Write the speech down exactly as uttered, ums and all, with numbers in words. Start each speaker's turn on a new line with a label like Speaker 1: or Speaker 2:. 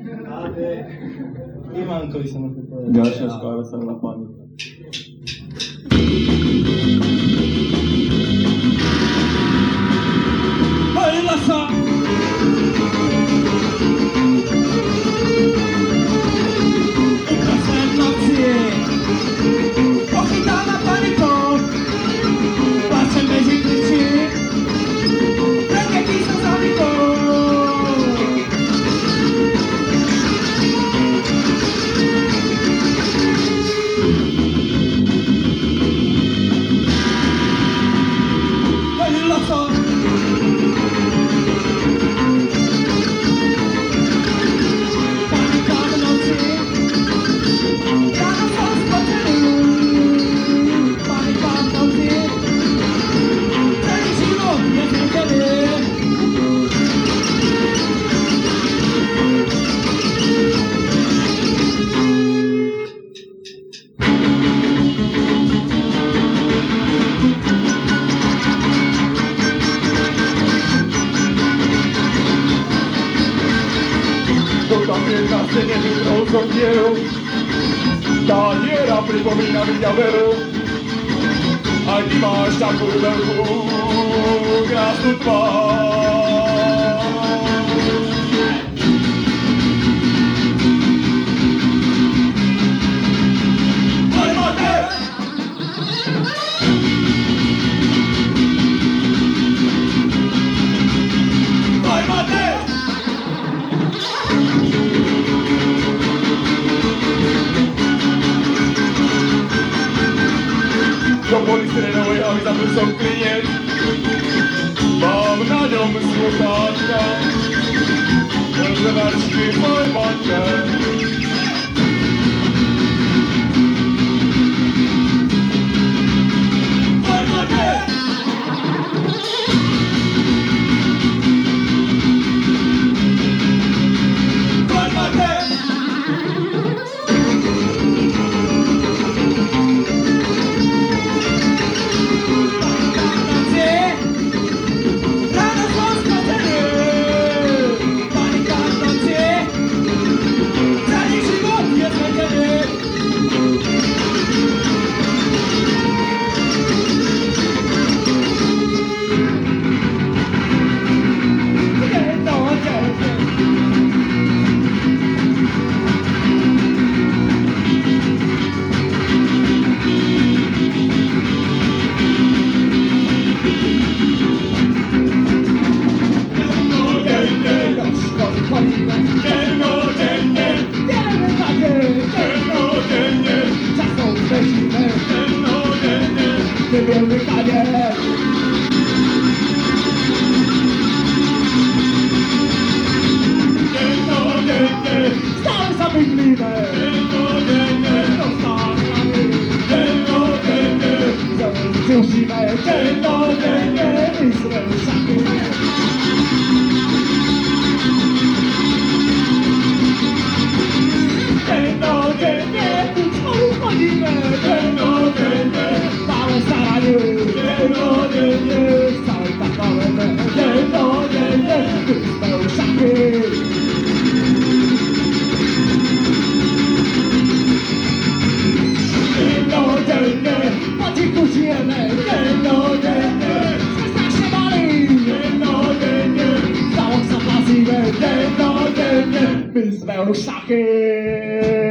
Speaker 1: Ivankovi sa na to povedal.
Speaker 2: Ďalšia sklára sa na páni.
Speaker 1: Hojila sa! Ukrasné noci, pochytána panikou, plačem beží kričí, preketí sa za nikou. Hojila sa!
Speaker 2: Na scéně vyhrou som dieru, tá diera pripomína Vidia Veru. Aj ty máš takú veľkú, krásnu tvár. Aj máte! Aj máte! Do polistyrenovej haly zapil som klinec, mám na ňom sluchátka, rozlevačky môj matka. Môj matka! Môj matka! Stále sa bydlíme, Musíme dennodenne, my sme sami. Dennodenne, spolu chodíme, dennodenne, stále staranie, dennodenne, stále tak máme, dennodenne, my sme už sami. Dennodenne, potichu žijeme, dennodenne, sme strašne malí, dennodenne, stále sa plazíme, dennodenne, my sme už sami.